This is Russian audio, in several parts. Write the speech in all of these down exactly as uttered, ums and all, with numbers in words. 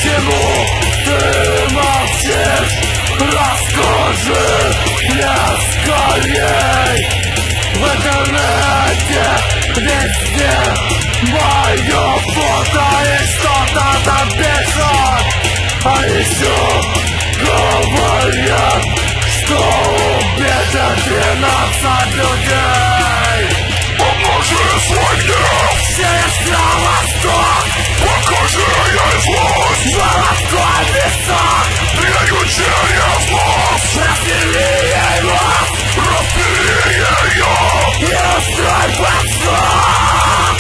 Почему ты молчишь? Расскажи мне скорей. В интернете везде мое фото и что-то там пишут. А еще говорят, что убито тринадцать людей. Покажи свой гнев. Через кровосток. Покажи ей злость. Молоко песок. Ею через нос. Распили ей нос. Распили ее. И устрой подсок.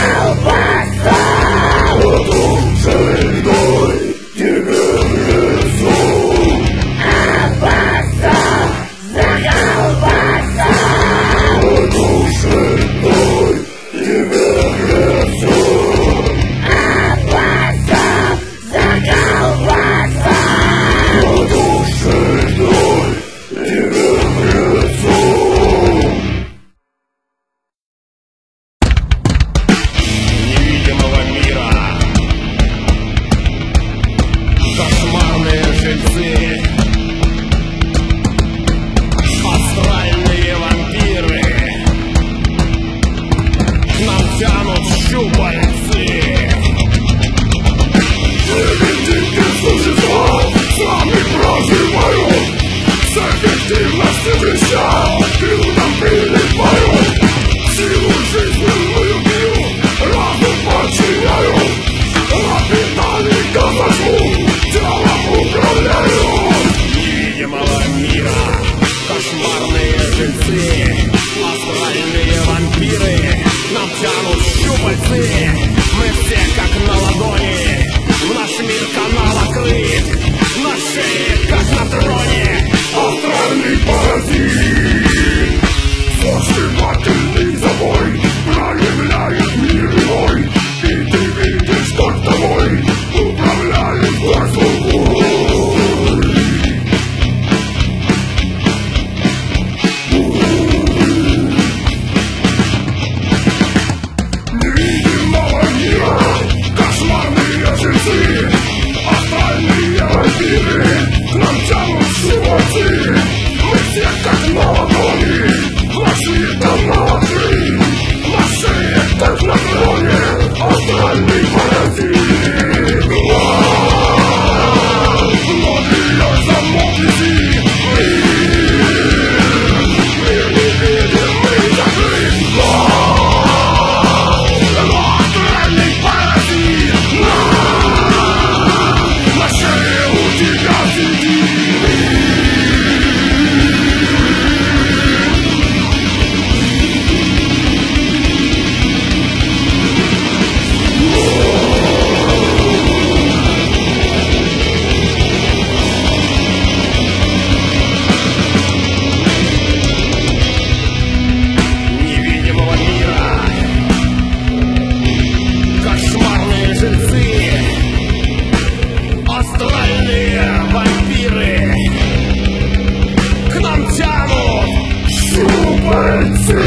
Тебе жильцы, астральные вампиры, к нам тянут щупальцы. Невидимки существа сами проживают, с эффективностью блестят, и нам прилипают. Силу жизненную бью, разум подчиняют, напитали казаку, телом управляют. Невидимого мира, кошмарные жильцы, астральные вампиры, нам тянут щупальцы. Мы все как на ладони, в наш мир канала клык, на шее как на троне. Астральный паразит, зажигательный забой, проявляет мир иной, и ты видишь, как тобой управляет глазу. Невидимого мира, кошмарные жильцы, астральные вампиры, к нам тянут щупальцы. Мы все как на ладони, наши канаты, на шее как на троне, астральный паразит. Многие замолкните, мир, мир невидимый закрыт. Астральный паразит, на шее у тебя сидит. Невидимого мира, кошмарные жильцы, астральные вампиры, к нам тянут Щупальцы.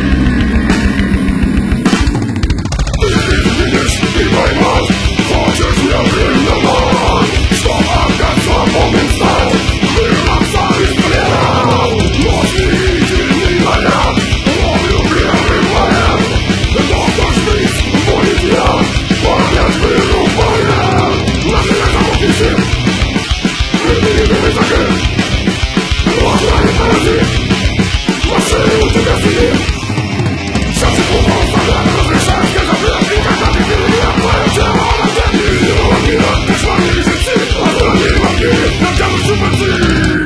Ты видишь и поймать, хочешь неопределенно, что опять свободным стать, вырваться из плена. Но длительный наряд, ловлю прерывает, долго ждать будет я, понять вырубает. На меня замолкните, невидимый закрыт, астральный паразит, на шее у тебя сидит. Сейчас и глупо оставляю, разрешаю тебе запрет, и когда ты перевернешь твое тело на землю невидимого мира, кошмарные жильцы, астральные вампиры, нам тянут щупальцы.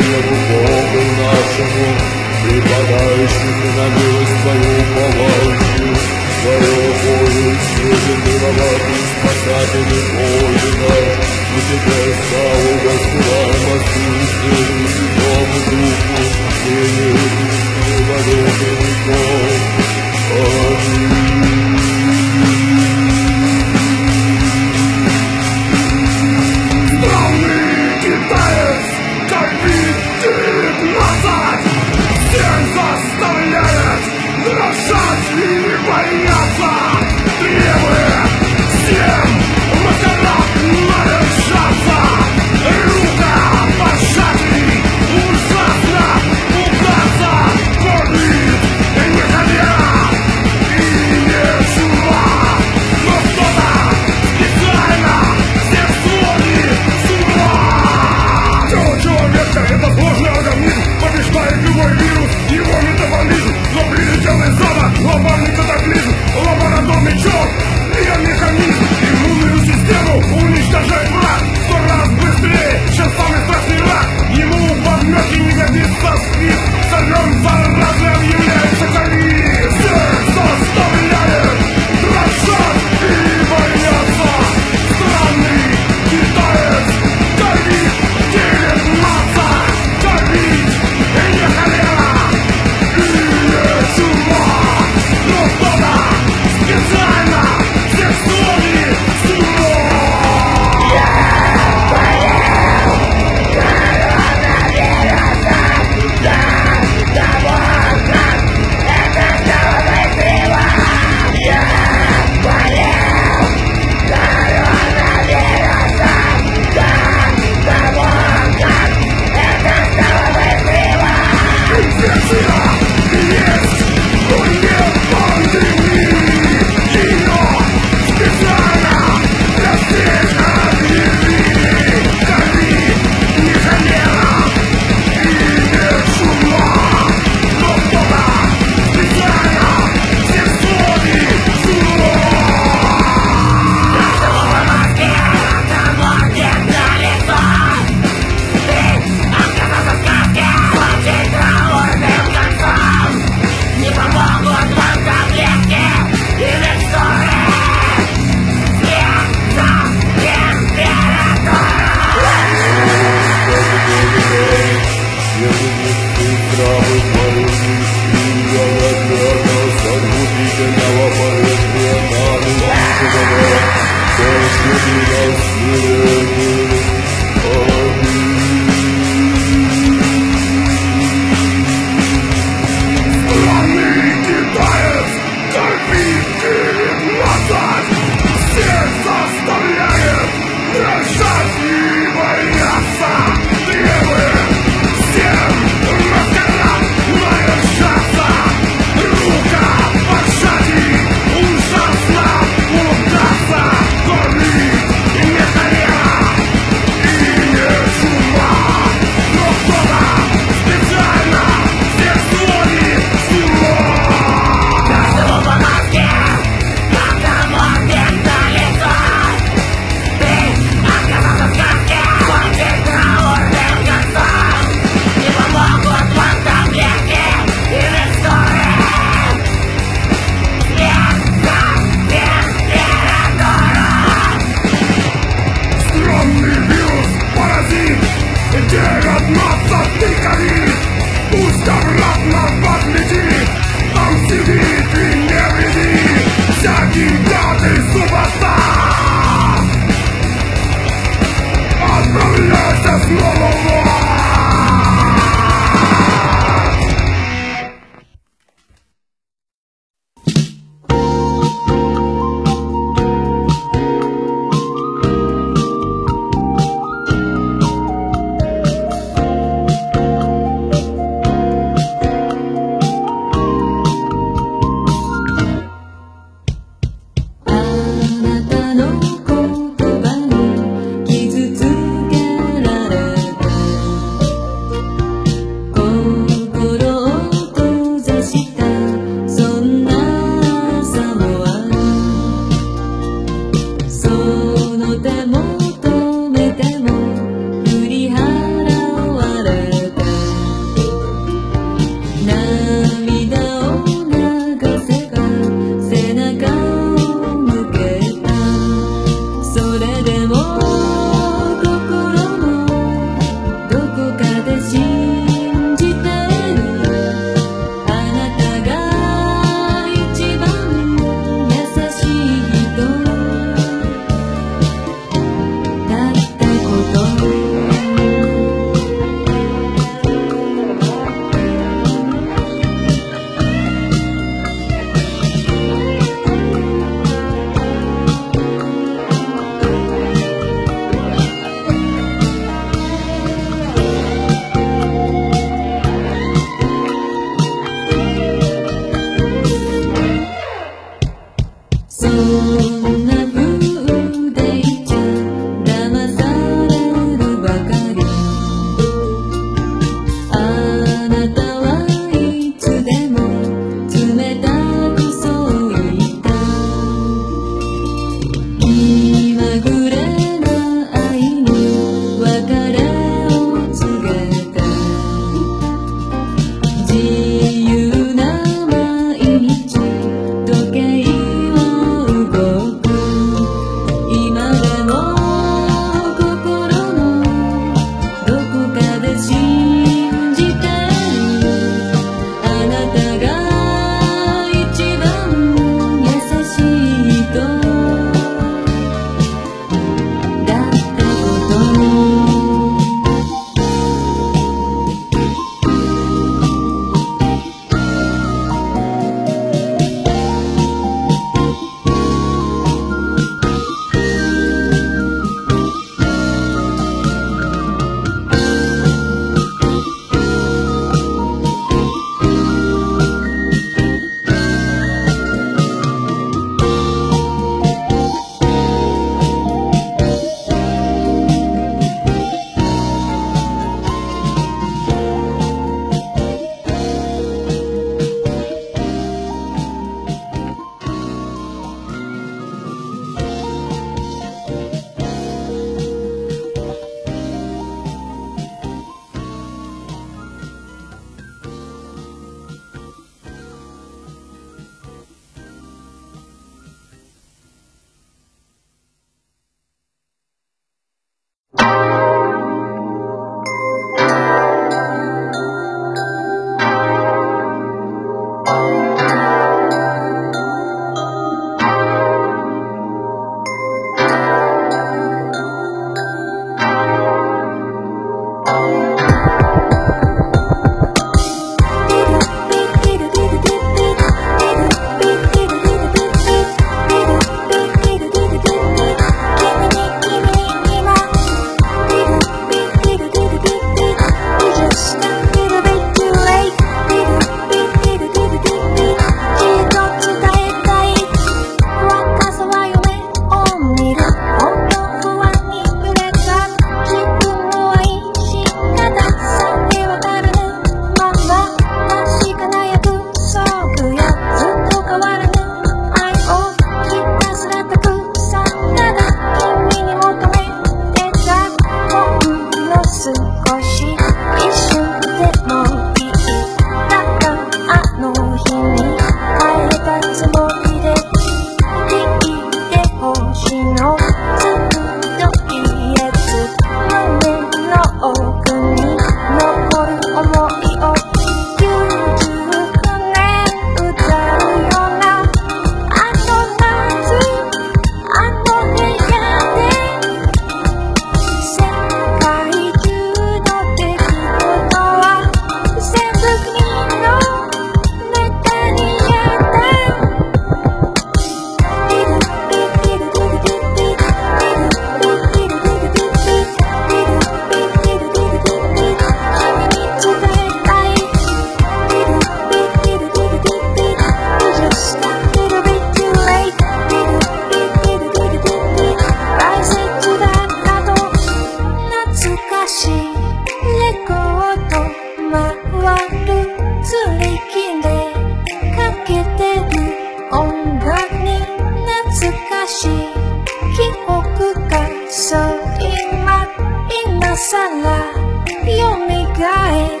さら蘇る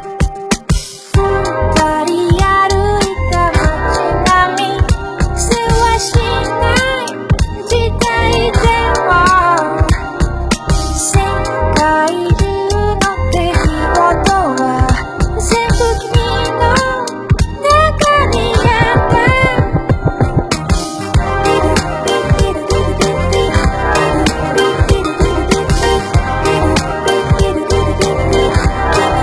二人歩いた街並みせわしない時代でも世界中の出来事は全部君の中にあった「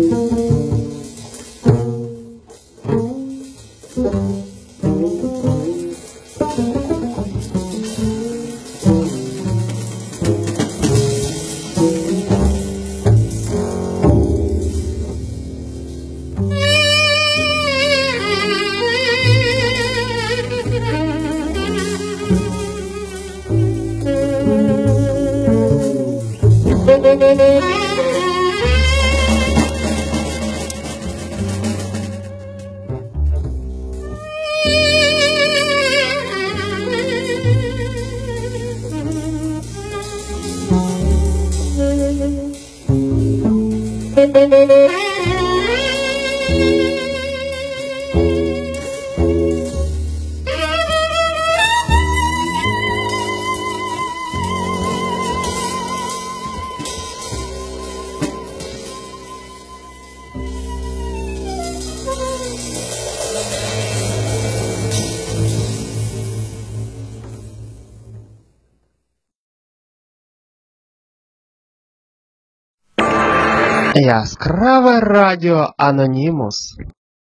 Яскраве радіо Анонімус.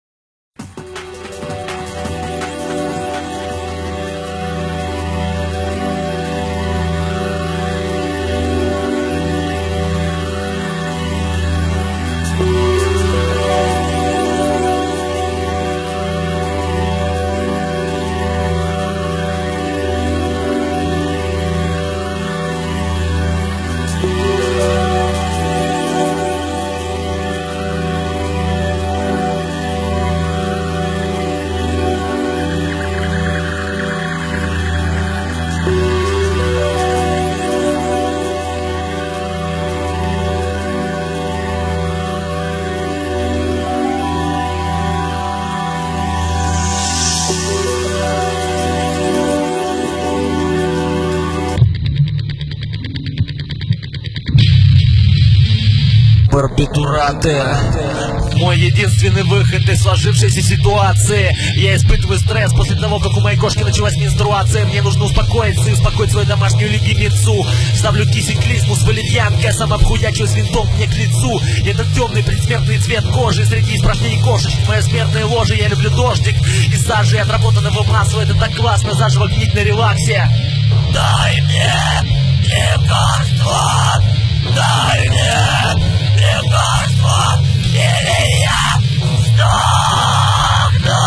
Барбитураты. Мой единственный выход из сложившейся ситуации. Я испытываю стресс после того, как у моей кошки началась менструация. Мне нужно успокоиться и успокоить свою домашнюю любимицу. Ставлю кисень клизму с валерьянкой, а сам обхуячиваю винтом мне к лицу. Этот темный предсмертный цвет кожи среди испражнений кошечек. Моя смертная ложа, я люблю дождик. Из сажи отработанного масла, это так классно, заживо гнить на релаксе. Дай мне лекарство, дай мне лекарство, или я сдохну,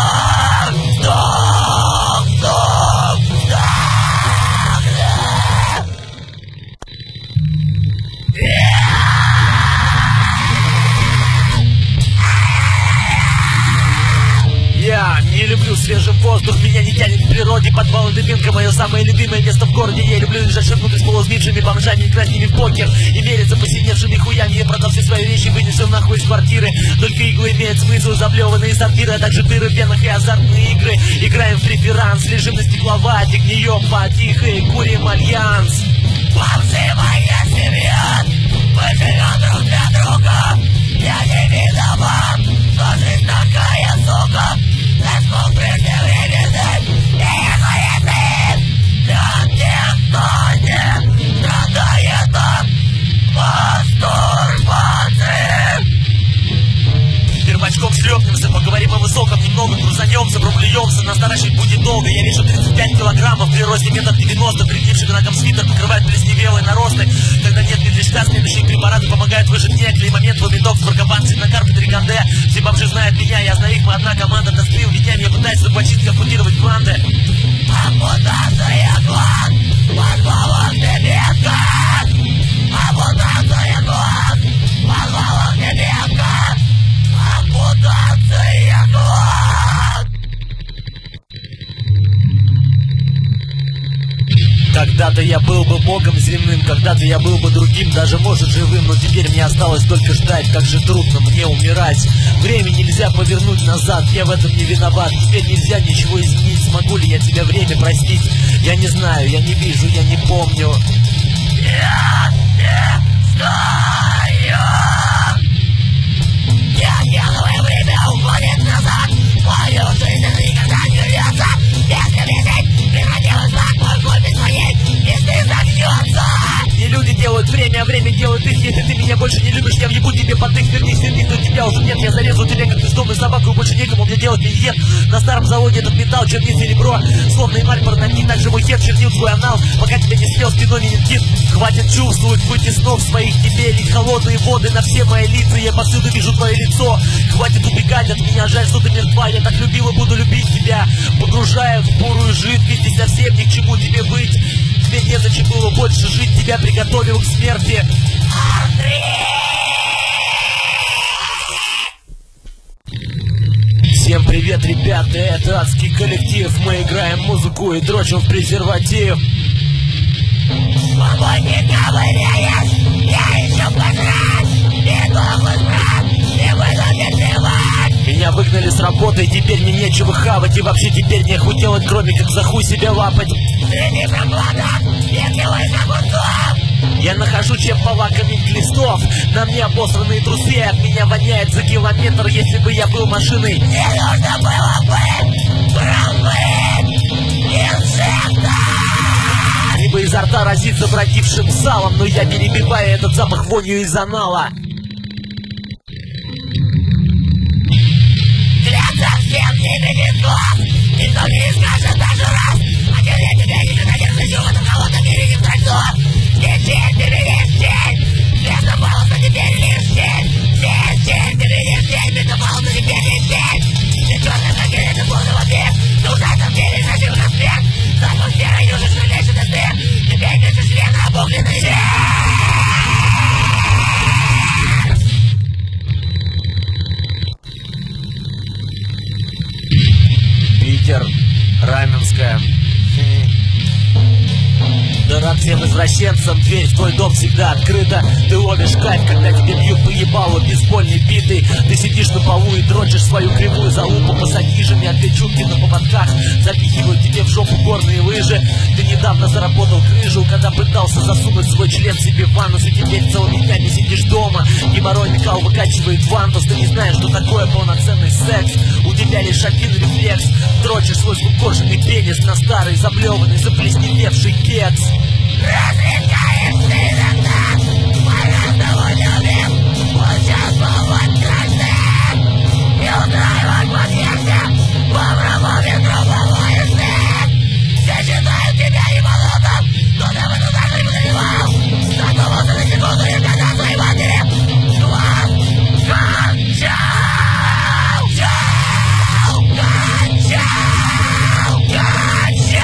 сдохну, сдохну, сдохну. Я не люблю свежий воздух, меня не тянет к природе. Подвал и дыминка — мое самое любимое место в городе. Я люблю лежать шагнутый с полусгнившими бомжами, играть с ними в покер и мериться посиневшими хуями. Я продал все свои вещи, вынесу нахуй из квартиры. Только иглы имеют смысл, заблеванные сапфиры, а также дыры в венах и азартные игры. Играем в преферанс, лежим на стекловате, гнием потихо и курим альянс. Бомжи моя семья, мы живем друг для друга. Я не виноват, но жизнь такая, сука. Наш пол преждевременный и эгоизм. Да никто не страдает от мастурбации. Первачком шлепнемся, поговорим о высоком немного, грузанемся, проблюемся, нас наращивать будет долго. Я вешу тридцать пять килограммов, при росте метр девяносто, прилипший к ногам свитер покрывает плесневелые наросты. Когда нет медлячка, следующие препараты помогают выжить некли. Момент владок, сборкован, цветнокарпы, триганде. Все бомжи знают меня, я знаю их, мы одна команда. Тосклил ведями, я пытаюсь захватить, конфундировать банды. Ампутация глаз, позволок небеска. Ампутация глаз, позволок небеска. Ампутация глаз. Когда-то я был бы богом земным, когда-то я был бы другим, даже может живым. Но теперь мне осталось только ждать, как же трудно мне умирать. Время нельзя повернуть назад, я в этом не виноват. Теперь нельзя ничего изменить, смогу ли я тебя время простить? Я не знаю, я не вижу, я не помню. Я не знаю. Неоновое время уходит назад. Мою жизнь никогда не вернется. Если жизнь превратилась в огонь без моей, если загнется. И люди делают время меня время делает их. Если ты меня больше не любишь, я въебу тебе под их. Вернись, вернись, но тебя уже нет. Я зарезу тебя, как бездомную собаку, и больше некому мне делать миньет. На старом заводе этот металл чернит серебро, словно эмаль порноки. Также мой хер чернил твой анал, пока тебя не съел спиной менингит. Хватит чувствовать путь и снов своих тебе. Лить холодные воды на все мои лица. Я повсюду вижу твое лицо. Хватит убегать от меня, жаль, что ты мертва. Я так любил и буду любить тебя, погружая в бурую жидкость. И совсем ни к чему тебе быть. Тебе незачем было больше жить. Тебя приготовил к смерти Андрей. Всем привет, ребята, это адский коллектив. Мы играем музыку и дрочим в презерватив. Свободнее ковыряешь, я еще пожрать, и дохлый брат, и выгонят плевать. Меня выгнали с работы, и теперь мне нечего хавать. И вообще теперь нехуй делать, кроме как за хуй себя лапать. Среди прокладок, веткивых огурцов. Я нахожу, чем полакомить глистов. На мне обосранные трусы, от меня воняет за километр. Если бы я был машиной, не нужно было бы промыть инсектов. либо изо рта разит забродившим салом. Но я перебиваю этот запах вонью из анала. Клятся всем тебе не слов, никто не скажет даже раз. А теперь я тебя никогда не разыщу в этом холодном мире не вдохну. Не тень, ты меня тень, вместо волоса теперь лишь тень. Тень, тень, ты меня тень, вместо волоса теперь лишь тень. Ты черный факел, это полный вампир, но в этом деле зачем распрям. Запах серый, южный швырляющий на стыр, теперь ты член обугленный жир. Питер, Раменская. Да рад всем извращенцам, дверь в твой дом всегда открыта. Ты ловишь кайф, когда тебе бьют по ебалу бейсбольной битой. Ты сидишь на полу и дрочишь свою кривую залупу. Пассатижами от печутки на поводках запихивают тебе в жопу горные лыжи. Ты недавно заработал крыжу, когда пытался засунуть свой член себе в анус. И теперь целыми днями сидишь дома. Геморрой Микал выкачивает вантус. Ты не знаешь, что такое полноценный секс. У тебя лишь один рефлекс. Дрочишь свой скукоженный пенис на старый, заблеванный, заплесневевший кекс. Разрекаем ты иногда, мы того любим, участвовать каждый. И устраивать подъезде, попробуем групповой стык. Все считают тебя ебанутым, но ты в эту даже не подозревал. Задумался на секунду, и когда своей матери глаз кончал, кончал, кончал, кончал.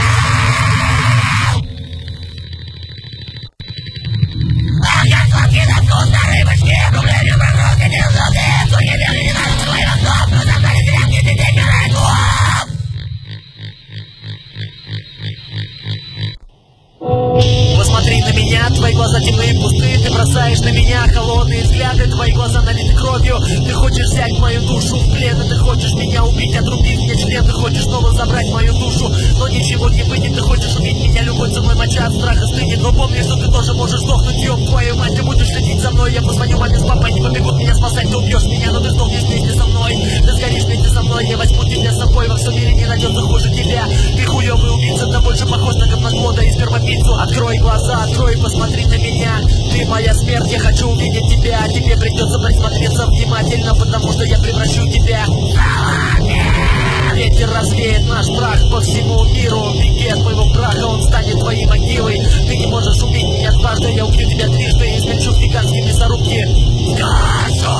Посмотри на меня, твои глаза темные и пустые. Ты бросаешь на меня холодные взгляды. Твои глаза налиты кровью. Ты хочешь взять мою душу в плен. И ты хочешь меня убить, отрубив мне член. Ты хочешь снова забрать мою душу, но ничего не выйдет. Ты хочешь убить меня любой ценой, моча от страха стынет. Но помни, что ты тоже можешь сдохнуть, ёб твою мать. Ты будешь следить за мной, я позвоню маме с папой. Они побегут меня спасать, ты убьешь меня, но ты сдохнешь вместе со мной. Ты сгоришь вместе со мной, я возьму тебя с собой. Во всем мире не найдется хуже тебя. Ты хуёвый убийца, ты больше похож на говноглода и спермопиццу. Открой глаза, открой и посмотри на меня. Ты моя смерть, я хочу увидеть тебя. Тебе придется присмотреться внимательно, потому что я превращу тебя. Ветер развеет наш прах по всему миру. Беги от моего праха, он станет твоей могилой. Ты не можешь убить меня дважды, я убью тебя трижды и измельчу в гигантские мясорубки. Скажу!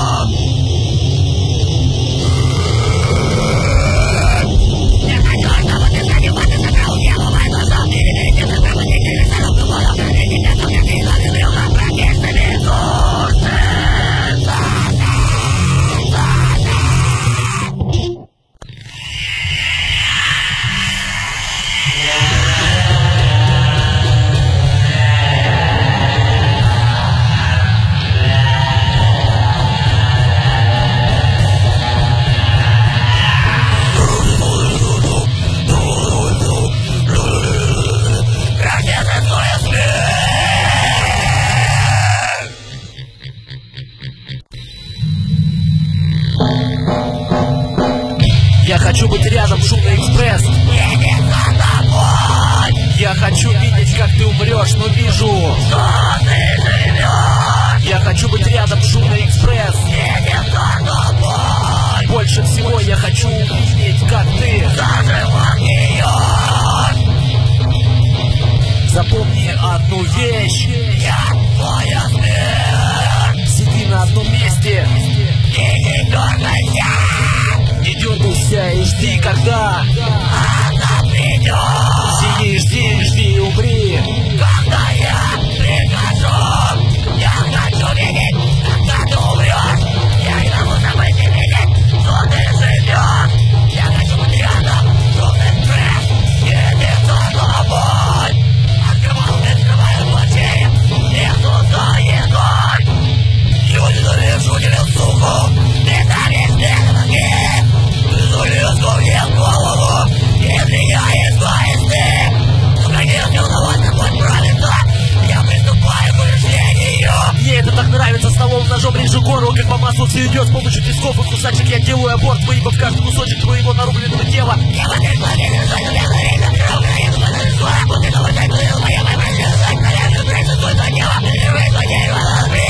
Я хочу, чтобы ты занимал, ты забрал дело моей глаза. Перед этим, как бы не мясорубку буду хранить тебя, то я не заведу на практичными курсами. Я хочу быть рядом, шумный экспресс. Едет за тобой, Я хочу видеть, как ты умрешь, но вижу, что ты живешь. Я хочу быть рядом, шумный экспресс. Едем за тобой. Больше всего я хочу увидеть, как ты заживо гниешь. Запомни одну вещь. Я твоя смерть. Сиди на одном месте и не дергайся. Не дергайся и жди, когда она придет. Сиди, жди, жди, умри. Когда я прихожу, я хочу видеть, когда ты умрешь. Я не могу забыть и видеть, что ты живешь. Я хочу быть рядом, шумный экспресс. Едем за тобой. Открывал, открываю глазей. Нету за едой. Люди завешу тебе суку. Ты завешь мне ноги. Ты залезу мне в голову. Если я избавишься, то конечно удовольствие будет правиться. Я приступаю к решению. Мне это так нравится, столовым ножом режу горло, как по маслу все идет. С помощью тисков и кусачек я делаю аборт, выеб в каждый кусочек твоего нарубленного тела. Я вот и смотрю, что я говорю, что я говорю, что я говорю, что я говорю, что я говорю, что я говорю, что я говорю, что я говорю, что я говорю, что я говорю.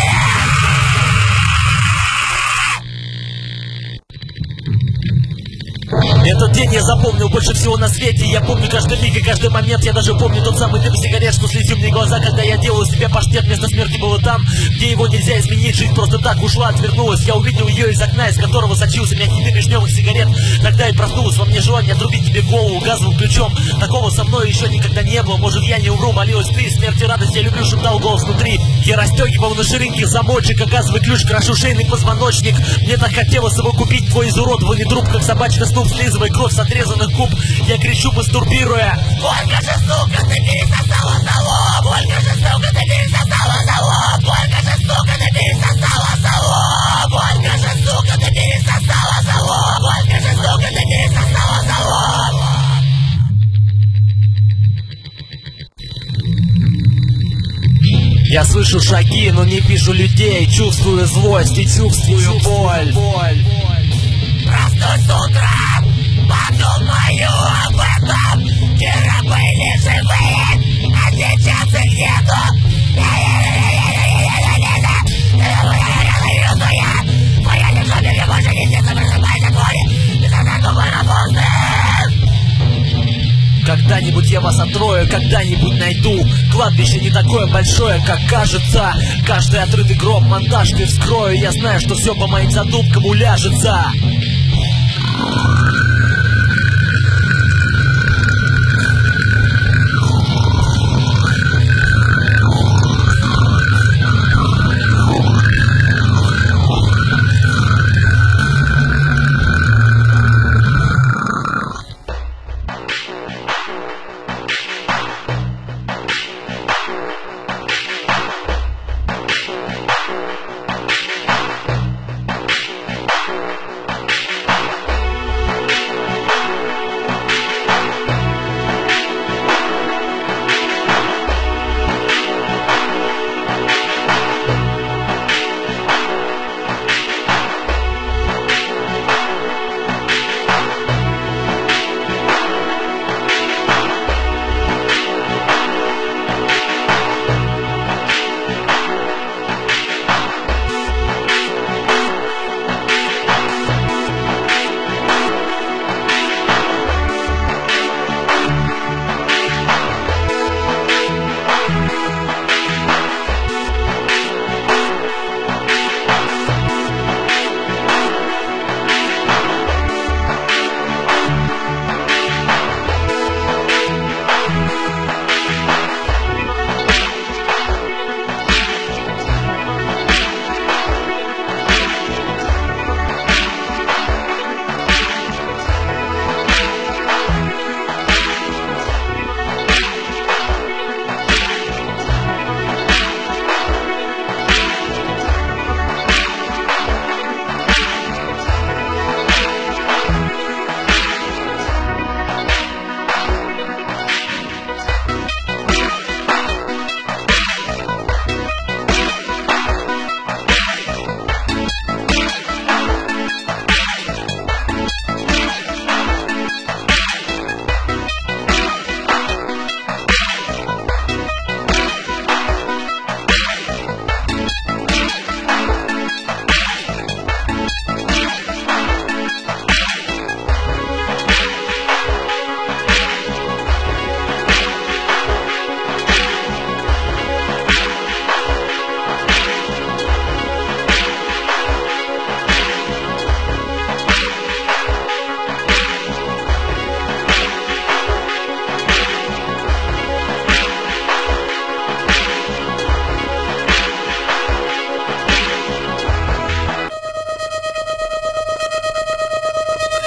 Этот день я запомнил больше всего на свете. Я помню каждый миг и каждый момент. Я даже помню тот самый дым сигарет, что слезил мне глаза, когда я делал себе паштет. Вместо смерти было там, где его нельзя изменить. Жизнь просто так ушла, отвернулась. Я увидел ее из окна, из которого сочился мягкий дым вишневых сигарет. Тогда и проснулось во мне желание отрубить тебе голову газовым ключом. Такого со мной еще никогда не было. Может, я не умру, молилась ты. Смерть и радость я люблю, шептал голос внутри. Я расстегивал на ширинке замочек, а газовый ключ крошу шейный позвоночник. Мне так хотелось его купить, твой изуродованный труп, как собачка снуп, слизывая кровь с отрезанных губ. Я кричу, мастурбируя. Сколько же, сука, ты пересосала залог. Сколько же, сука, ты пересосала залог. Сколько же, сука, ты пересосала залог. Сколько же, сука, ты пересосала залог. Сколько же, сука, ты пересосала залог. Я слышу шаги, но не вижу людей. Чувствую злость и чувствую боль. Проснусь с утра, подумаю об этом. Вчера были живые, а сейчас их нету. Моя лежа мне больше не снится, просыпайся, твой. Ты за тобой работаешь. Когда-нибудь я вас отрою, когда-нибудь найду. Кладбище не такое большое, как кажется. Каждый отрытый гроб монтажкой вскрою. Я знаю, что все по моим задумкам уляжется.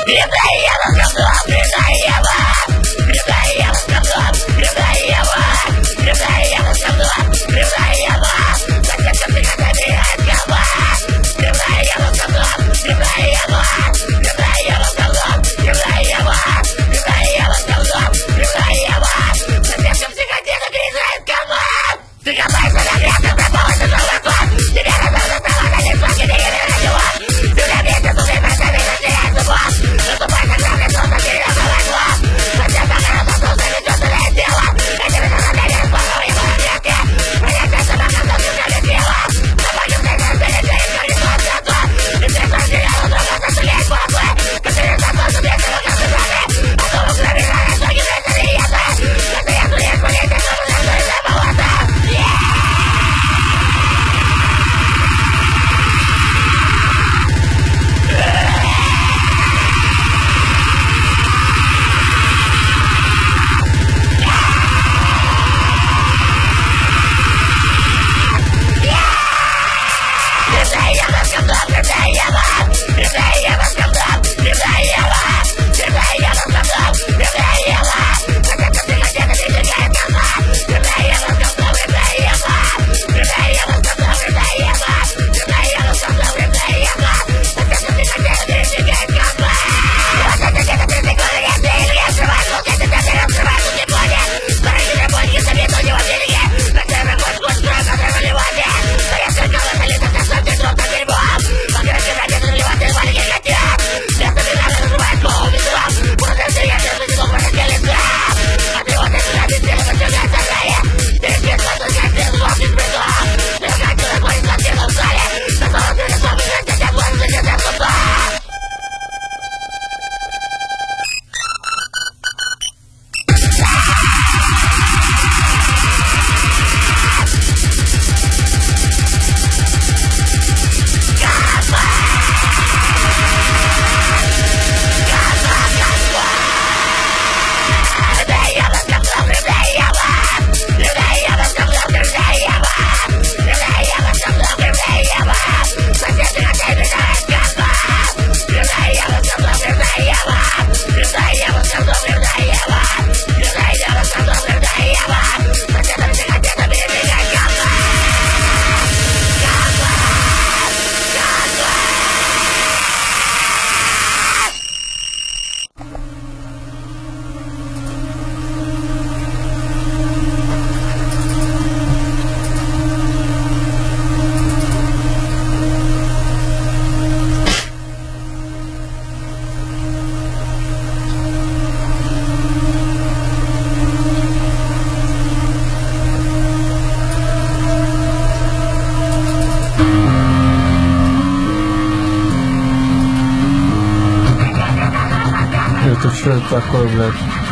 Это что это такое, блядь?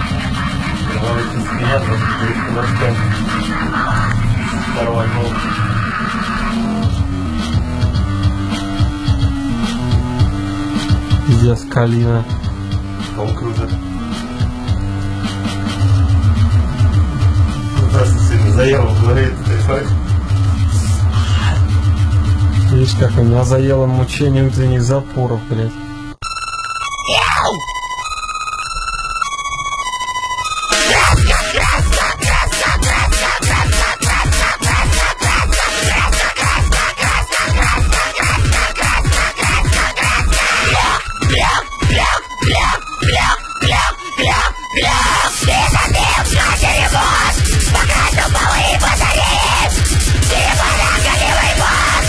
Пиздец, Калина. Полкрузер. Просто сильно заело в дворе, ты понимаешь? Видишь, как меня заело мучение утренних запоров, блядь.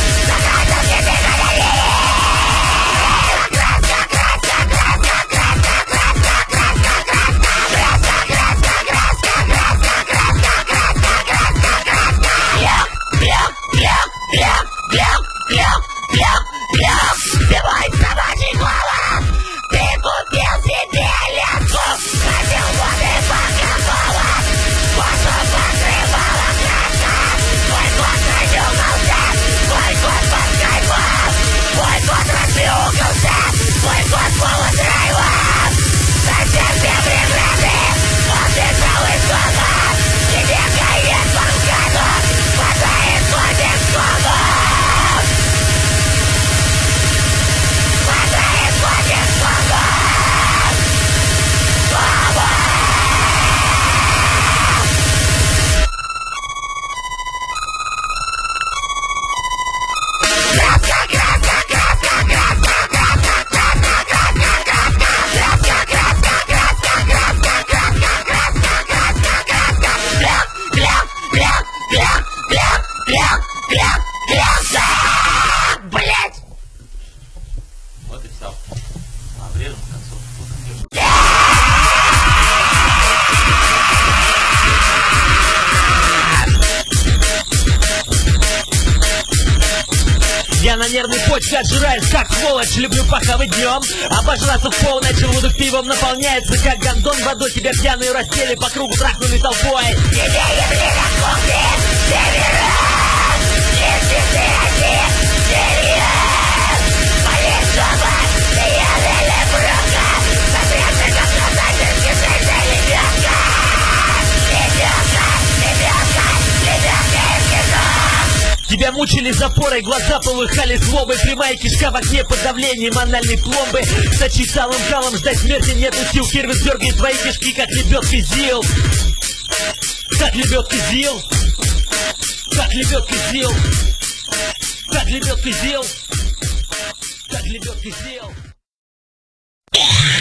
Пока первым концом. Я на нервной почве отжираюсь, как сволочь. Люблю паховый днем, обожраться в полночь. Желудок пивом наполняется, как гондон водой. Тебя пьяные раздели по кругу трахнули толпой. Тебя мучили запорой, глаза полыхали злобой. Прямая кишка в окне под давлением анальной пломбы. Сочи салом жалом, ждать смерти нету сил. Кирвис дергает твои кишки, как лебедка зил. Как лебедка зил. Как лебедка зил. Как лебедка зил. Как лебедка зил.